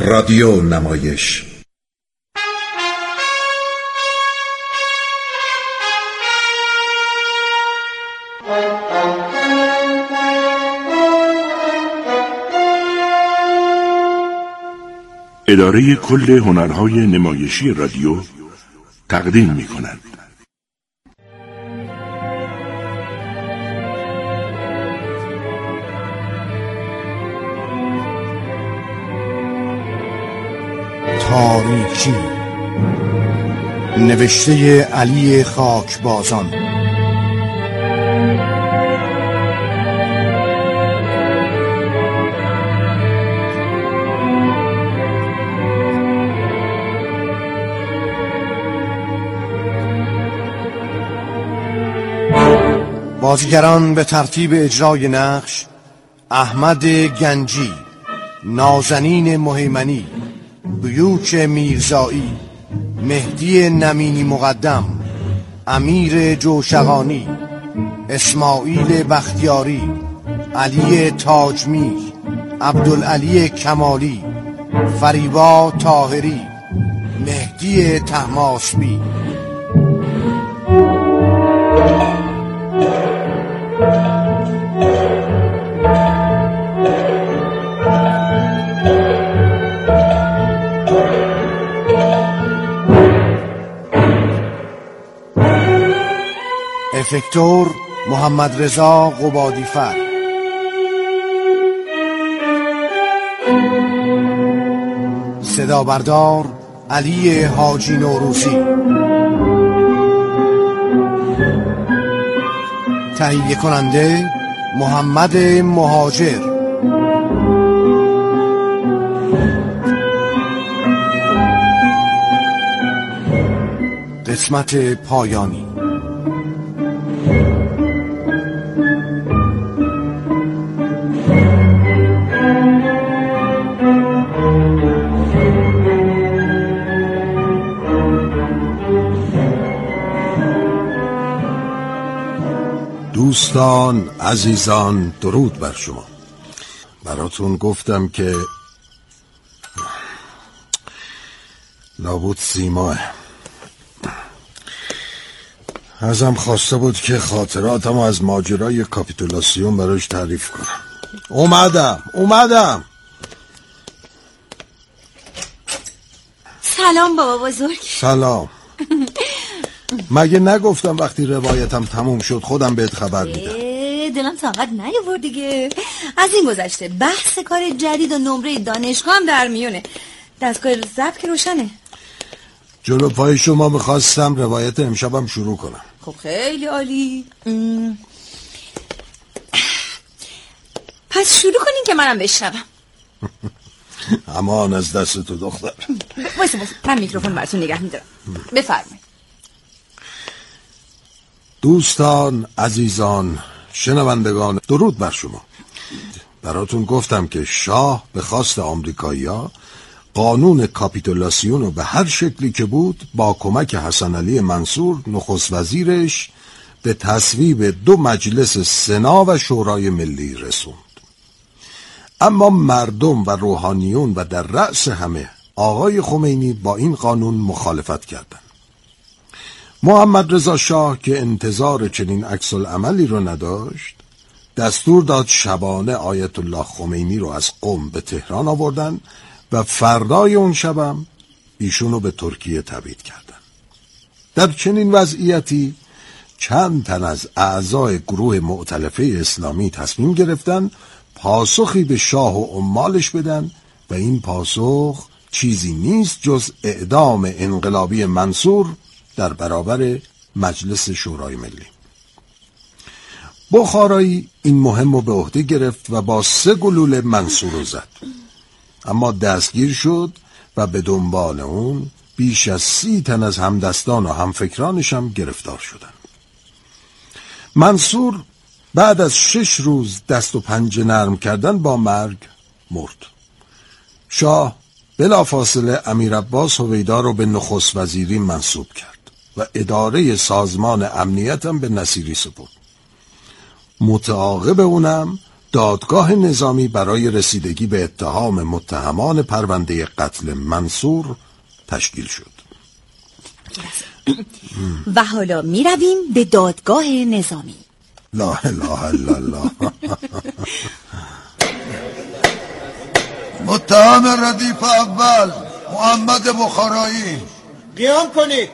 رادیو نمایش. اداره کل هنرهای نمایشی رادیو تقدیم می‌کند. تاریکی، نوشته علی خاکبازان. بازیگران به ترتیب اجرای نقش: احمد گنجی، نازنین مهیمنی، بیوک میرزایی، مهدی نمینی مقدم، امیر جوشقانی، اسماعیل بختیاری، علی تاجمیر، عبدالعلی کمالی، فریبا طاهری، مهدی طهماسبی. افکتور محمد رضا قبادیفر. صدا بردار علی حاجی نوروزی. تهیه کننده محمد مهاجر. قسمت پایانی. دوستان عزیزان، درود بر شما. براتون گفتم که لابد سیماه ازم خواسته بود که خاطراتم از ماجرای کاپیتولاسیون براش تعریف کنم. اومدم. سلام بابا بزرگ. سلام. مگه نگفتم وقتی روایتم تموم شد خودم بهت خبر میدم؟ دلم طاقت نیاورد دیگه. از این گذشته بحث کار جدید و نمره دانشگاه هم در میونه. دستگاه ضبط که روشنه. جلو پای شما میخواستم روایت امشبم شروع کنم. خب خیلی عالی. پس شروع کنین که منم بشنوم. امان از دست تو دختر. وایسا من میکروفون براتون نگه میدارم. بفرمایید. دوستان عزیزان شنوندگان، درود بر شما. براتون گفتم که شاه به خواست آمریکایی‌ها قانون کاپیتولاسیون رو به هر شکلی که بود با کمک حسن علی منصور نخست وزیرش به تصویب 2 مجلس سنا و شورای ملی رسوند. اما مردم و روحانیون و در رأس همه آقای خمینی با این قانون مخالفت کردند. محمد رضا شاه که انتظار چنین عکس العملی رو نداشت، دستور داد شبانه آیت الله خمینی رو از قم به تهران آوردن و فردای اون شبم ایشونو به ترکیه تبعید کردن. در چنین وضعیتی چند تن از اعضای گروه مؤتلفه اسلامی تصمیم گرفتن پاسخی به شاه و عمالش بدن و این پاسخ چیزی نیست جز اعدام انقلابی منصور در برابر مجلس شورای ملی. بخارایی این مهم رو به عهده گرفت و با 3 گلوله منصور رو زد، اما دستگیر شد و به دنبال اون بیش از 30 تن از همدستان و همفکرانش هم گرفتار شدن. منصور بعد از 6 روز دست و پنجه نرم کردن با مرگ مرد. شاه بلافاصله امیر عباس هویدا رو به نخست وزیری منصوب کرد و اداره سازمان امنیت هم به نصیری سپرد. متعاقب اونم دادگاه نظامی برای رسیدگی به اتهام متهمان پرونده قتل منصور تشکیل شد. و حالا می رویم به دادگاه نظامی. لا اله الا الله. متهم ردیف اول محمد بخارایی، قیام کنید.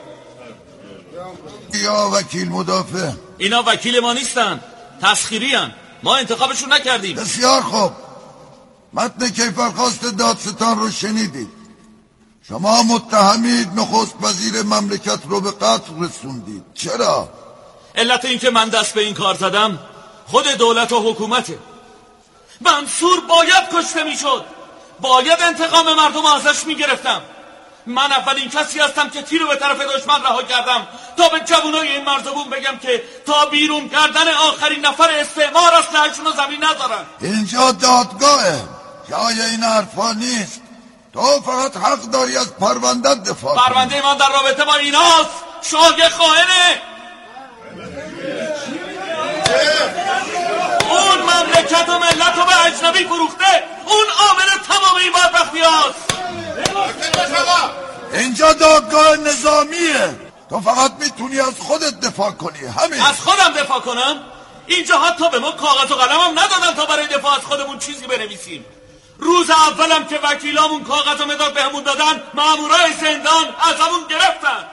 یا وکیل مدافع. اینا وکیل ما نیستن، تسخیری هن. ما انتخابشون نکردیم. بسیار خوب، متن کیفرخواست دادستان رو شنیدید. شما متهمید نخست وزیر مملکت رو به قتل رسوندید. چرا؟ علت این که من دست به این کار زدم خود دولت و حکومته. منصور باید کشته میشد، باید انتقام مردم ازش میگرفتم. من اولین کسی هستم که تیر رو به طرف دشمن رها کردم تا به جوانای این مرزبون بگم که تا بیرون کردن آخرین نفر استعمار اسلحه‌شون رو زمین نذارن. اینجا دادگاهه، جای این حرفا نیست. تو فقط حق داری از پروندت دفاع کنی. پرونده من در رابطه با ایناست. شاگه خائنه. اون مملکت و ملت رو به اجنبی فروخته. اون عامل تمام این بدبختی هاست. اینجا دادگاه نظامیه، تو فقط میتونی از خودت دفاع کنی. همین. از خودم دفاع کنم؟ اینجا حتی به ما کاغذ و قلم هم ندادن تا برای دفاع از خودمون چیزی بنویسیم. روز اولم که وکیلامون کاغذ و مداد بهمون دادن، مامورای زندان ازمون گرفتن.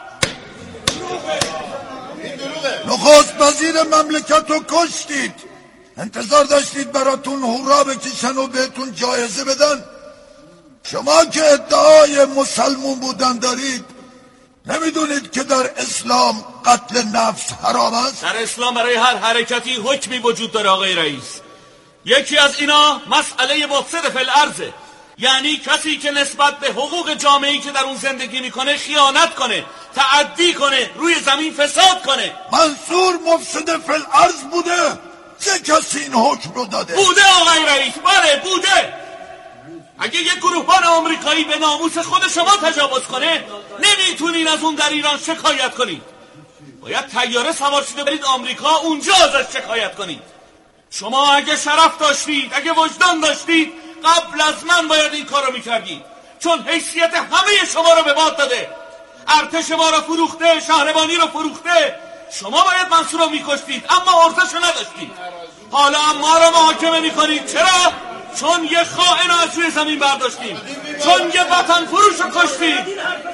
نخست وزیر مملکت رو کشتید. انتظار داشتید براتون هورا بکشن و بهتون جایزه بدن؟ شما که ادعای مسلمون بودن دارید، نمیدونید که در اسلام قتل نفس حرام است؟ در اسلام برای هر حرکتی حکمی وجود داره آقای رئیس. یکی از اینا مسئله مفسد فی الارض، یعنی کسی که نسبت به حقوق جامعه‌ای که در اون زندگی میکنه خیانت کنه، تعدی کنه، روی زمین فساد کنه. منصور مفسد فی الارض بوده؟ چه کسی این حکم رو داده؟ بوده آقای رئیس، بله بوده. اگه یک گروهبان آمریکایی به ناموس خود شما تجاوز کنه، نمیتونین از اون در ایران شکایت کنید. باید طیاره سوار شده برید آمریکا، اونجا ازش شکایت کنید. شما اگه شرف داشتید، اگه وجدان داشتید، قبل از من باید این کارو میکردید. چون حیثیت همه شما رو به باد داده. ارتش ما رو فروخته، شهربانی رو فروخته. شما باید منصور رو میکشتید، اما ارزشو نداشتید. حالا ما رو محاکمه میکنید. چرا؟ چون یه خائن از روی زمین برداشتیم، چون یه وطن فروش رو کشتید.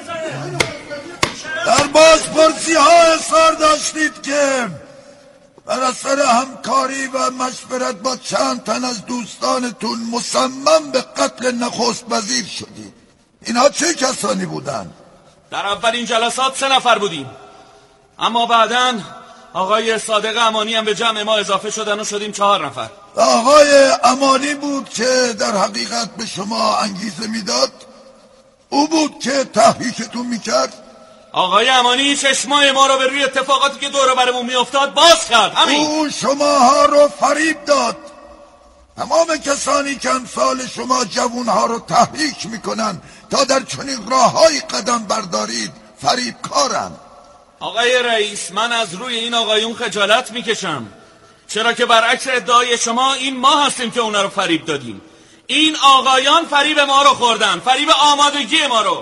در بازپرسی ها اصرار داشتید که بر اثر همکاری و مشورت با چند تن از دوستانتون مصمم به قتل نخست وزیر شدید. اینها چه کسانی بودن؟ در اولین جلسات 3 نفر بودیم، اما بعداً آقای صادق امانی هم به جمع ما اضافه شدن و شدیم 4 نفر. آقای امانی بود که در حقیقت به شما انگیزه میداد؟ او بود که تحریکتون میکرد؟ آقای امانی چشمای ما رو به روی اتفاقاتی که دور برمون میافتاد باز کرد. همین. او شماها رو فریب داد. تمام کسانی که امثال شما جوانها رو تحریک میکنن تا در چنین راههای قدم بردارید فریبکارن. آقای رئیس، من از روی این آقایون خجالت میکشم، چرا که برعکس ادعای شما این ما هستیم که اونا رو فریب دادیم. این آقایان فریب ما رو خوردن، فریب آمادگی ما رو.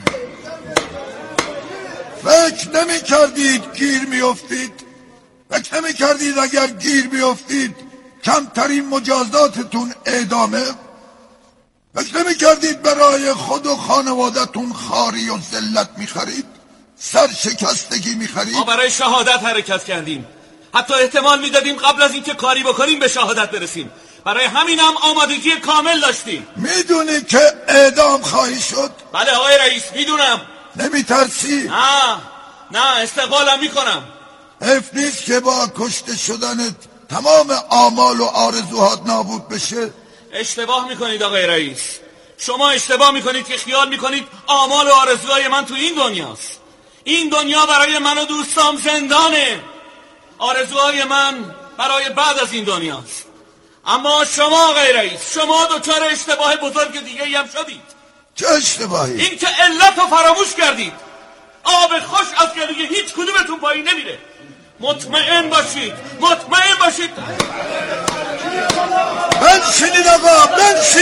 فکر نمی کردید گیر می افتید؟ فکر نمی کردید اگر گیر می افتید کمترین مجازاتتون اعدامه؟ فکر نمی کردید برای خود و خانوادتون خاری و ذلت می خرید؟ سرشکستگی می خرید؟ ما برای شهادت حرکت کردیم، حتی احتمال می دادیم قبل از اینکه کاری بکنیم به شهادت برسیم. برای همین هم آمادگی کامل داشتیم. میدونی که اعدام خواهی شد؟ بله آقای رئیس میدونم. نمی ترسی؟ نه استقبالم میکنم. حیف نیست که با کشته شدنت تمام آمال و آرزوهات نابود بشه؟ اشتباه میکنید آقای رئیس. شما اشتباه میکنید که خیال میکنید آمال و آرزوهای من تو این دنیاست. این دنیا برای من و دوستام زندانه. آرزوهای من برای بعد از این دنیاست. اما شما آقای رئیس، شما دچار اشتباه بزرگ دیگه هم شدید. چه اشتباهی؟ این که علت رو فراموش کردید. آب خوش از گلوی هیچ کدومتون پایین نمیره. مطمئن باشید بنشینید آقا،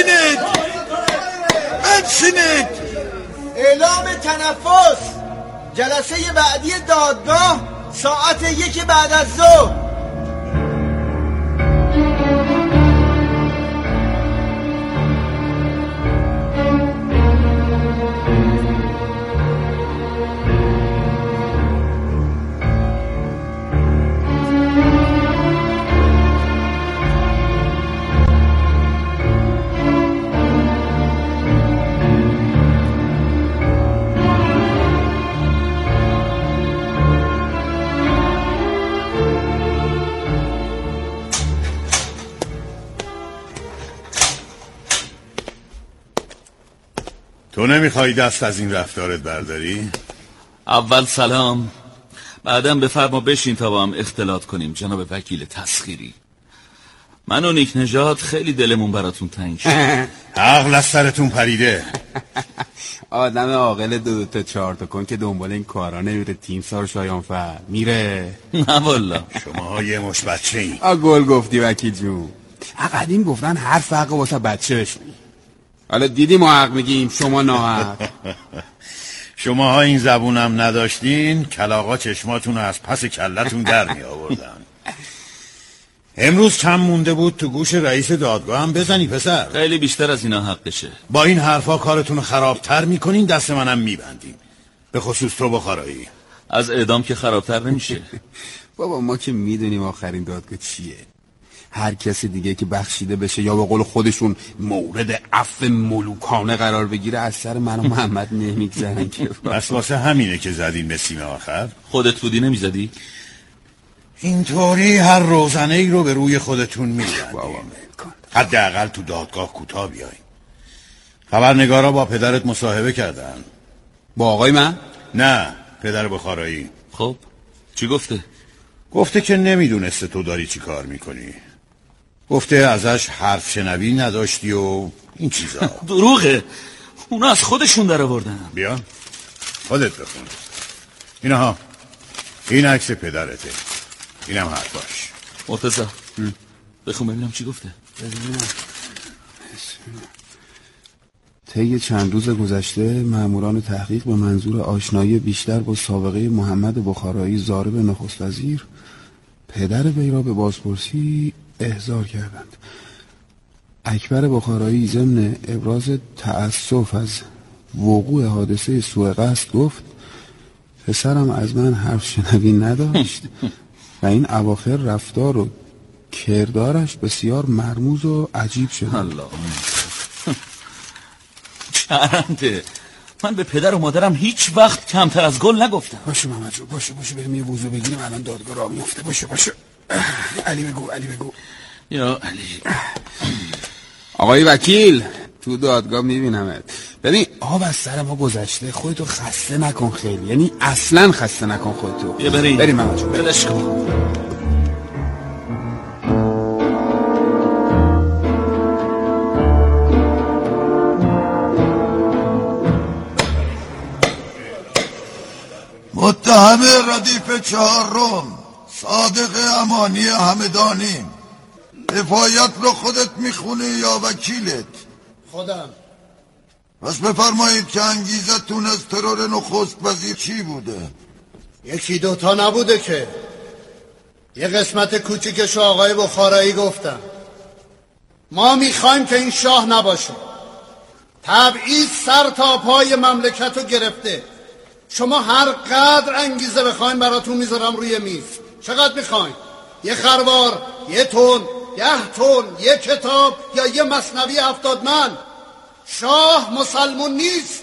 بنشینید. اعلام تنفس. جلسه بعدی دادگاه ساعت 1 بعد از ظهر. تو نمیخوای دست از این رفتارت برداری؟ اول سلام، بعدم بفرما بشین تا با هم اختلاط کنیم. جناب وکیل تسخیری، من و نیک نژاد خیلی دلمون براتون تنگ شد. عقل از سرتون پریده. آدم عاقل 2 تا 4 تا کن که دنبال این کارا نمیره. تیمسار شایانفر میره. نه والا شما یه مش بچه این. گل گفتی وکیل جون. قدیم گفتن هر فرق واسه بچه بشنی. حالا دیدی ما حق میگیم شما ناحق. شماها این زبونم نداشتین کلاغا چشماتون رو از پس کلتون در می آوردن. امروز کم مونده بود تو گوش رئیس دادگاه هم بزنی پسر. خیلی بیشتر از اینا حقشه. با این حرفا کارتون رو خرابتر میکنین، دست منم میبندین، به خصوص تو بخارایی. از اعدام که خرابتر نمیشه. بابا ما که میدونیم آخرین دادگاه چیه. هر کسی دیگه که بخشیده بشه یا به قول خودشون مورد عفو ملوکانه قرار بگیره از سر من و محمد نمیگذرن که. بس واسه همینه که زدین به سیم آخر. خودت بودی نمیزدی؟ اینطوری هر روزنه ای رو به روی خودتون میزدین. حداقل تو دادگاه کوتاه بیاین. خبرنگارا با پدرت مصاحبه کردن. با آقای من؟ نه، پدر بخارایی. خب چی گفته؟ گفته که نمیدونسته تو داری چی کار میکنی. گفته ازش حرف شنوی نداشتی و این چیزا. دروغه، اونا از خودشون در آوردن. بیا خودت بخون. اینها، این عکس پدرته، اینم حرفاش. مرتضی بخون ببینم چی گفته. طی چند روز گذشته ماموران تحقیق به منظور آشنایی بیشتر با سابقه محمد بخارایی ضارب نخست وزیر پدر وی را به بازپرسی احضار کردند. اکبر بخارایی ضمن ابراز تأسف از وقوع حادثه سوء قصد گفت پسرم از من حرف شنوی نداشت و این اواخر رفتار و کردارش بسیار مرموز و عجیب شد. الله چنده، من به پدر و مادرم هیچ وقت کمتر از گل نگفتم. باشه محمد جو، باشه بریم یه وضو بگیریم، الان دادگاه راه میفته. باشه علی بگو. یا علی. آقای وکیل تو دادگاه میبینمت. ببین آب از سر ما گذشته، خودتو خسته نکن خیلی، یعنی اصلا خسته نکن خودتو. بیا بریم محمد جو، بلش کن. متهم ردیف 4 صادق امانی همدانی، دفاعیت رو خودت میخونی یا وکیلت؟ خودم. پس بفرمایید که انگیزتون از ترور نخست وزیر چی بوده؟ 1 2 تا نبوده که، یه قسمت کوچیکشو آقای بخارایی گفتم. ما میخوایم که این شاه نباشه. تبعیض سر تا پای مملکت رو گرفته. شما هر قدر انگیزه بخواین براتون میذارم روی میز. چقدر میخواین؟ 1 خروار، 1 تن، 10 تن، 1 کتاب یا 1 مثنوی 70 من؟ شاه مسلمون نیست.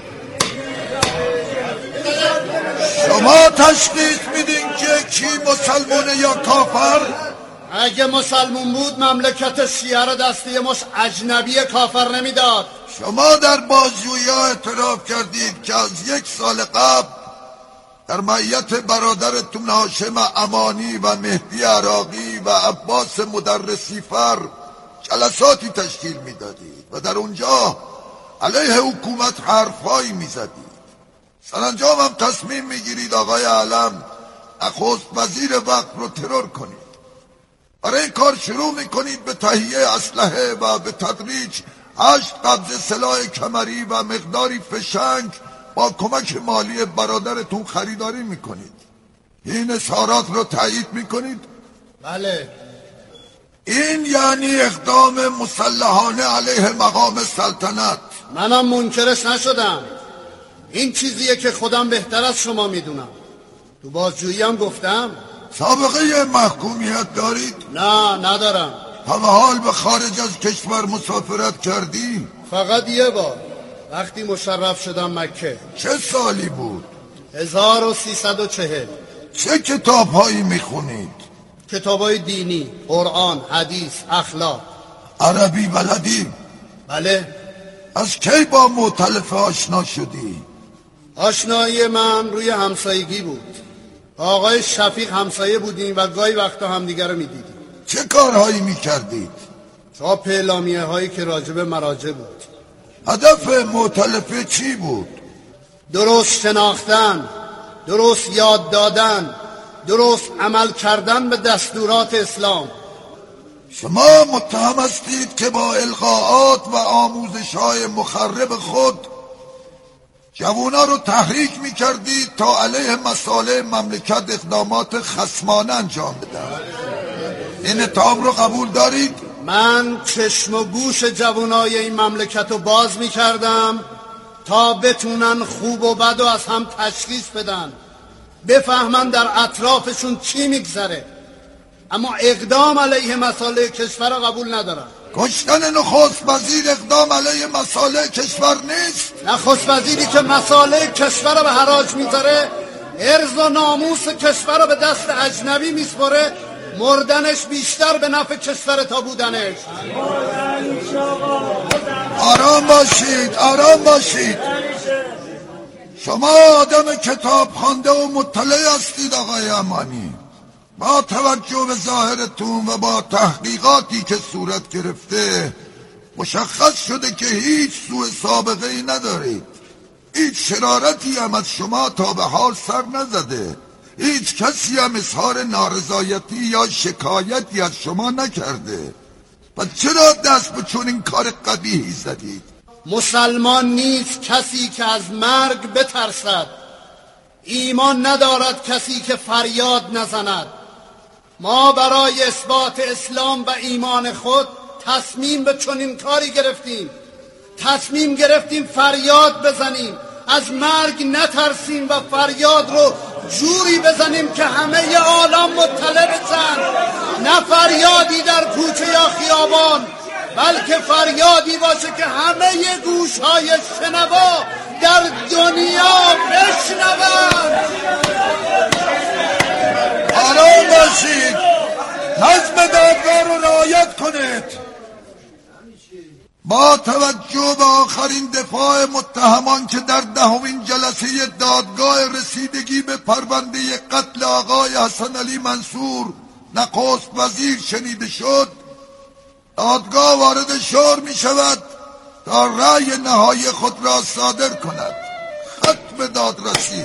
شما تشخیص میدین که کی مسلمونه یا کافر؟ اگه مسلمون بود مملکت شیعه را دستی مش اجنبی کافر نمیداد. شما در بازجویی ها اعتراف کردید که از 1 سال قبل در معیت برادرتون هاشم امانی و مهدی عراقی و عباس مدرسی فر جلساتی تشکیل میدادید و در اونجا علیه حکومت حرفایی میزدید. سرانجام هم تصمیم میگیرید آقای علم نخست وزیر وقت رو ترور کنید. برای این کار شروع میکنید به تهیه اسلحه و به تدریج 8 قبض سلاح کمری و مقداری فشنگ با کمک مالی برادرتون خریداری میکنید. این اظهارات رو تایید میکنید؟ بله. این یعنی اقدام مسلحانه علیه مقام سلطنت. منم منکرش نشدم. این چیزیه که خودم بهتر از شما میدونم. تو بازجویی هم گفتم. سابقه محکومیت دارید؟ نه ندارم. تا به حال به خارج از کشور مسافرت کردی؟ فقط یه بار، وقتی مشرف شدم مکه. چه سالی بود؟ 1340. چه کتاب هایی میخونید؟ کتاب های دینی، قرآن، حدیث، اخلاق. عربی بلدی؟ بله. از کی با مؤتلف آشنا شدی؟ آشنایی من روی همسایگی بود. آقای شفیق همسایه بودیم و گاهی وقتا همدیگر رو میدیدیم. چه کارهایی میکردید؟ چاپ اعلامیه هایی که راجب مراجع بود. هدف مؤتلفه چی بود؟ درست شناختن، درست یاد دادن، درست عمل کردن به دستورات اسلام. شما متهم هستید که با القاءات و آموزش‌های مخرب خود جوونا رو تحریک می‌کردید تا علیه مصالح مملکت اقدامات خصمانه انجام بدن. این اتهام رو قبول دارید؟ من چشم و گوش جوانای این مملکت رو باز می‌کردم تا بتونن خوب و بد و از هم تشخیص بدن، بفهمن در اطرافشون چی میگذره. اما اقدام علیه مصالح کشور را قبول ندارم. کشتن نخست وزیر اقدام علیه مصالح کشور نیست؟ نخست وزیری که مصالح کشور را به حراج میذاره، عرض و ناموس کشور را به دست اجنبی میسپره، مردنش بیشتر به نفع کشور تا بودنش. آرام باشید، آرام باشید. شما آدم کتاب خوانده و مطلع هستید آقای امانی. با توجه به ظاهرتون و با تحقیقاتی که صورت گرفته مشخص شده که هیچ سوء سابقه ای ندارید. هیچ شرارتی هم از شما تا به حال سر نزده. هیچ کسی هم اظهار نارضایتی یا شکایتی از شما نکرده. پس چرا دست به چنین کار قبیحی زدید؟ مسلمان نیست کسی که از مرگ بترسد. ایمان ندارد کسی که فریاد نزند. ما برای اثبات اسلام و ایمان خود تصمیم به چنین کاری گرفتیم. تصمیم گرفتیم فریاد بزنیم، از مرگ نترسیم و فریاد رو جوری بزنیم که همه عالم مطلع بشن. نه فریادی در کوچه یا خیابان، بلکه فریادی باشه که همه گوشهای شنوا در دنیا بشنون. آرام باشید، نظم دادگاه رو رعایت کنید. با توجه به آخرین دفاع متهمان که در 10مین جلسه دادگاه رسیدگی به پرونده قتل آقای حسن علی منصور نخست وزیر شنیده شد، دادگاه وارد شور می شود تا رأی نهایی خود را صادر کند. ختم دادرسی.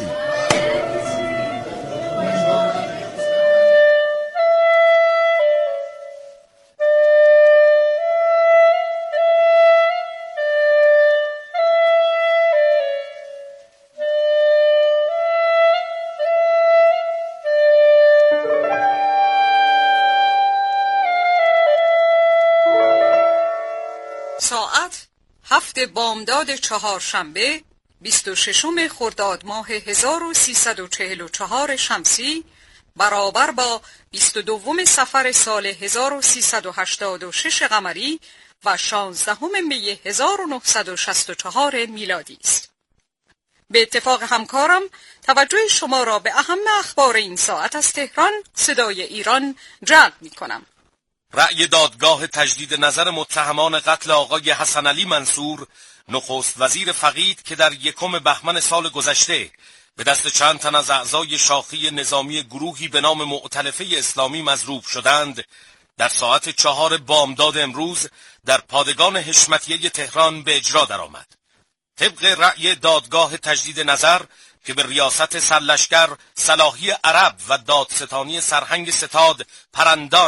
ساعت 7 بامداد چهارشنبه 26 خرداد ماه 1344 شمسی برابر با 22 صفر سال 1386 قمری و 16 می 1964 میلادی است. به اتفاق همکارم توجه شما را به اهم اخبار این ساعت از تهران صدای ایران جلب می کنم. رأی دادگاه تجدید نظر متهمان قتل آقای حسن علی منصور نخست وزیر فقید که در 1 بهمن سال گذشته به دست چند تن از اعضای شاخه نظامی گروهی به نام مؤتلفه اسلامی مضروب شدند، در ساعت 4 بامداد امروز در پادگان حشمتیه تهران به اجرا درآمد. طبق رأی دادگاه تجدید نظر که به ریاست سرلشکر صلاحی عرب و دادستانی سرهنگ ستاد پرندان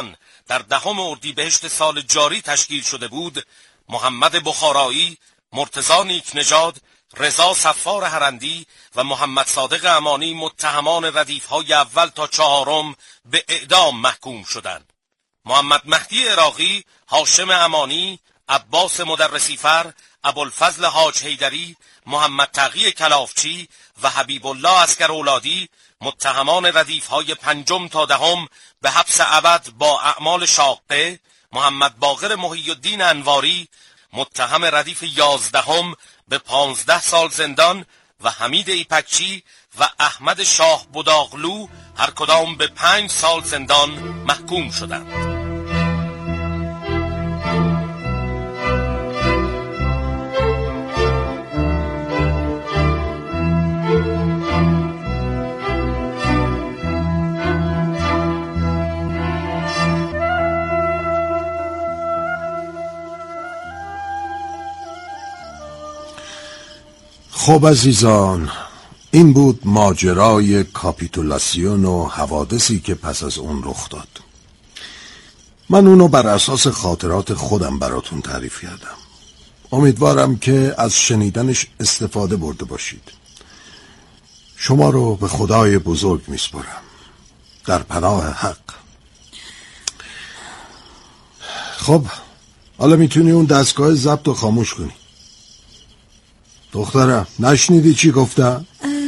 در 10 اردیبهشت سال جاری تشکیل شده بود، محمد بخارایی، مرتضی نیکنژاد، رضا صفار هرندی و محمد صادق امانی متهمان ردیف‌های اول تا 4 به اعدام محکوم شدند. محمد مهدی عراقی، هاشم امانی، عباس مدرسیفر، ابوالفضل حاج حیدری، محمد تقی کلافچی و حبیب الله عسکرولادی متهمان ردیف‌های 5 تا 10 به حبس ابد با اعمال شاقه، محمد باقر محی الدین انواری متهم ردیف 11 به 15 سال زندان و حمید ایپکچی و احمد شاه بداغلو هر کدام به 5 سال زندان محکوم شدند. خب عزیزان، این بود ماجرای کاپیتولاسیون و حوادثی که پس از اون رخ داد. من اونو بر اساس خاطرات خودم براتون تعریف کردم. امیدوارم که از شنیدنش استفاده برده باشید. شما رو به خدای بزرگ میسپارم، در پناه حق. خب حالا میتونی اون دستگاه ضبط رو خاموش کنی. دخترم نشنیدی چی گفتم؟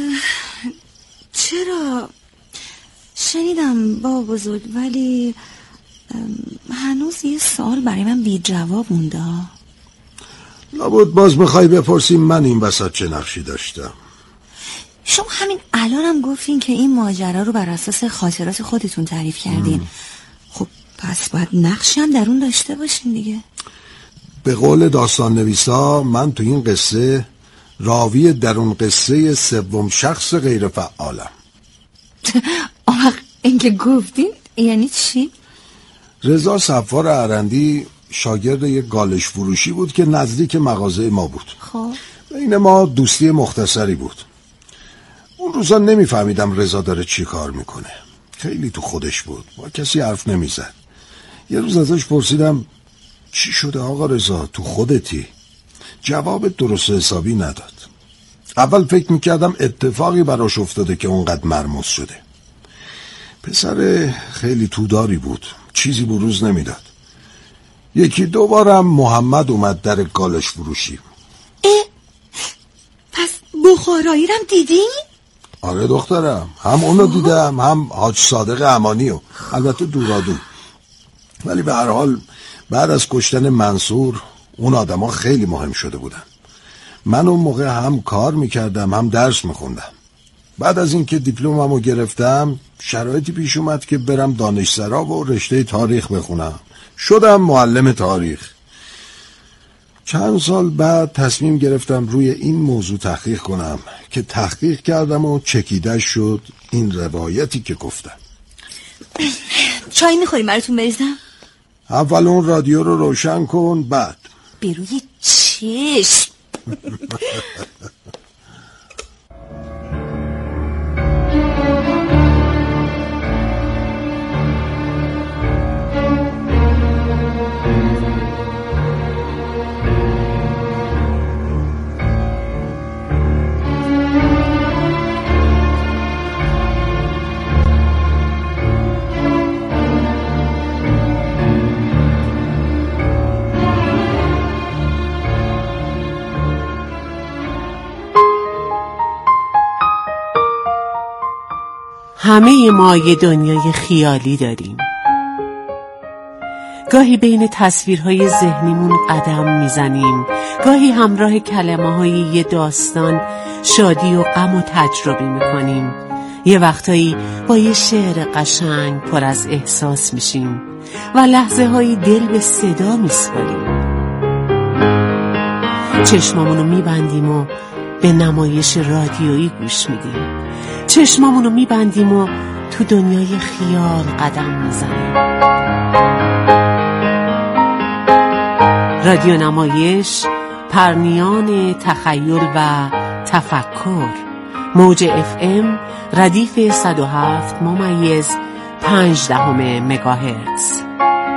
چرا؟ شنیدم بابا بزرگ، ولی هنوز یه سوال برای من بی جواب مونده. لابد باز میخوای بپرسیم من این وسط چه نقشی داشتم. شما همین الانم گفتین که این ماجرا رو بر اساس خاطرات خودتون تعریف کردین. خب پس باید نقشی هم در اون داشته باشین دیگه. به قول داستان نویسا من تو این قصه راوی در اون قصه 3 شخص غیر فعالم. آخ این که گفتین یعنی چی؟ رضا صفار هرندی شاگرد یک گالش فروشی بود که نزدیک مغازه ما بود. خب بین ما دوستی مختصری بود. اون روزا نمیفهمیدم رضا داره چی کار میکنه. خیلی تو خودش بود، با کسی حرف نمیزد. یه روز ازش پرسیدم چی شده آقا رضا، تو خودتی؟ جواب درست حسابی نداد. اول فکر میکردم اتفاقی براش افتاده که اونقدر مرموز شده. پسر خیلی توداری بود، چیزی بروز نمیداد. 1-2 بارم محمد اومد در گالش فروشی. پس بخارایی رم دیدی؟ آره دخترم، هم اونو دیدم هم حاج صادق امانیو، البته دورادور. ولی به هر حال بعد از کشتن منصور اون آدما خیلی مهم شده بودن. من اون موقع هم کار میکردم هم درس میخوندم. بعد از اینکه دیپلممو گرفتم شرایطی پیش اومد که برم دانشسرا و رشته تاریخ بخونم. شدم معلم تاریخ. چند سال بعد تصمیم گرفتم روی این موضوع تحقیق کنم که تحقیق کردم و چکیده شد این روایتی که گفتم. چای میخوریم براتون بریزم؟ اول اون رادیو رو روشن کن، بعد بروی چشم. همه ما یه دنیای خیالی داریم. گاهی بین تصویرهای ذهنیمون قدم میزنیم، گاهی همراه کلمه‌های یه داستان شادی و غم و تجربه میکنیم. یه وقتایی با یه شعر قشنگ پر از احساس میشیم و لحظه های دل به صدا میسپاریم. چشمامونو میبندیم و به نمایش رادیویی گوش میدیم. چشمامونو میبندیم و تو دنیای خیال قدم میزنیم. رادیو نمایش، پرنیان تخیل و تفکر. موج FM ردیف 107.5 مگاهرتز.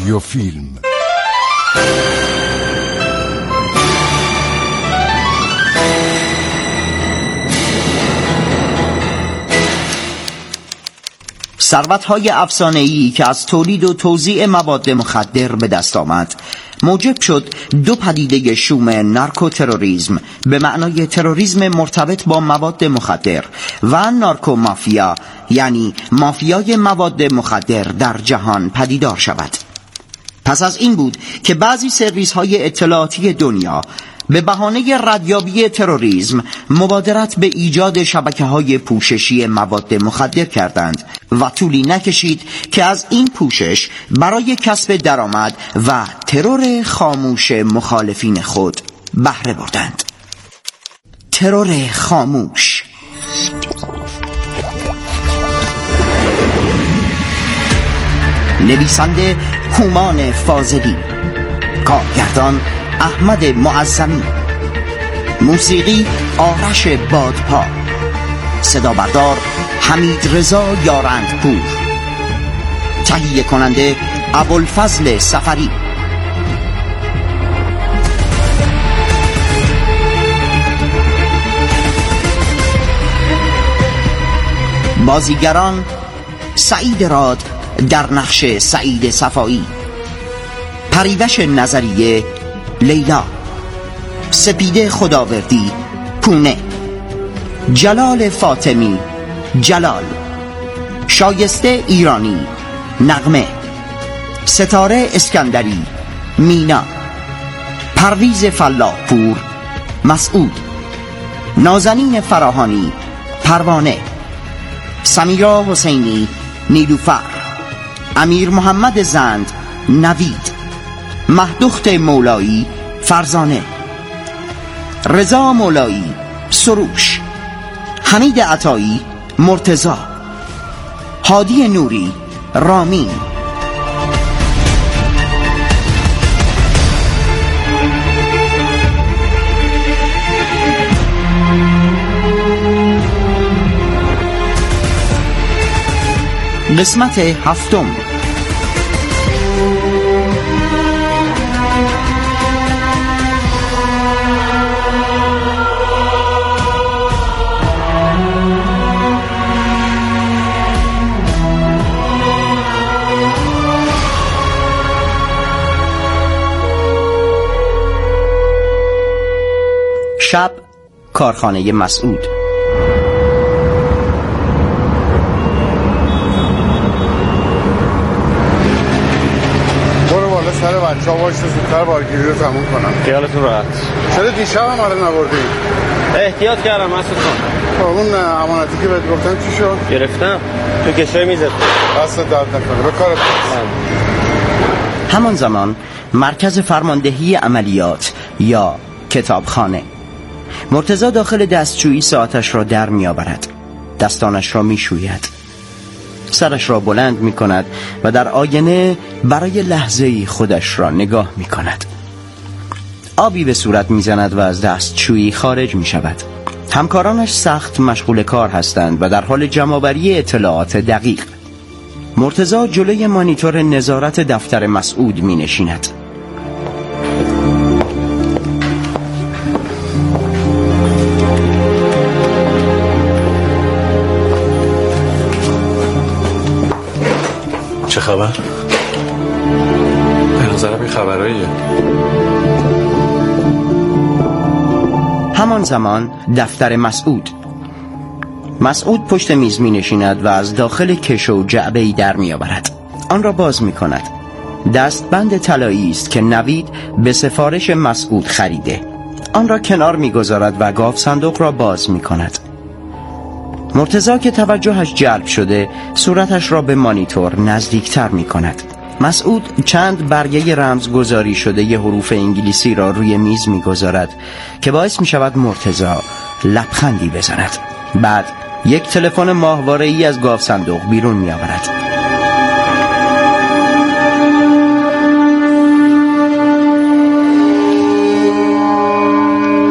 رادیو فیلم. ثروت‌های افسانه‌ای که از تولید و توزیع مواد مخدر به دست آمد موجب شد دو پدیده شوم نارکوتروریسم به معنای تروریسم مرتبط با مواد مخدر و نارکومافیا یعنی مافیای مواد مخدر در جهان پدیدار شود. پس از این بود که بعضی سرویس‌های اطلاعاتی دنیا به بهانه ردیابی تروریسم مبادرت به ایجاد شبکه‌های پوششی مواد مخدر کردند و طولی نکشید که از این پوشش برای کسب درآمد و ترور خاموش مخالفین خود بهره بردند. ترور خاموش. نویسنده هومان فاضلی، کارگردان احمد معظمی، موسیقی آرش بادپا، صدا بردار حمید رضا یارندپور، تهیه کننده ابوالفضل سفری. بازیگران: سعید راد در نقش سعید صفایی، پریوش نظریه لیلا، سپیده خداوردی پونه، جلال فاطمی جلال، شایسته ایرانی نغمه، ستاره اسکندری مینا، پرویز فلاحپور مسعود، نازنین فراهانی پروانه، سمیرا حسینی نیلوفر، امیر محمد زند نوید، مهدخت مولایی فرزانه، رضا مولایی سروش، حمید عطایی مرتضی، هادی نوری رامین. قسمت هفتم. شب کارخانه مسعود. برو بالا سر بچه ها وایسته زودتر بارگیری رو تموم کنم. خیالتون راحت. چرا دیشب هم آره نبردی؟ احتیاط کردم مسعود خان. اون امانتی که بهت گفتم چی شد؟ گرفتم تو کشوی میزت. دست درد نکنه. به کارت. همان زمان مرکز فرماندهی عملیات یا کتابخانه. مرتضی داخل دستشویی ساعتش را در می آورد، دستانش را می شوید، سرش را بلند می کند و در آینه برای لحظه‌ای خودش را نگاه می کند. آبی به صورت می زند و از دستشویی خارج می شود. همکارانش سخت مشغول کار هستند و در حال جمع‌آوری اطلاعات دقیق. مرتضی جلوی مانیتور نظارت دفتر مسعود می نشیند. چه خبر؟ به نظرم این خبراییه. همان زمان دفتر مسعود پشت میز می نشیند و از داخل کشو و جعبه‌ای در می آورد. آن را باز می کند. دستبند طلایی است که نوید به سفارش مسعود خریده. آن را کنار می گذارد و گاف صندوق را باز می کند. مرتضی که توجهش جلب شده صورتش را به مانیتور نزدیکتر می کند. مسعود چند برگه رمزگذاری شده ی حروف انگلیسی را روی میز می گذارد که باعث می شود مرتضی لبخندی بزند. بعد یک تلفن ماهواره‌ای از گاف صندوق بیرون می آورد.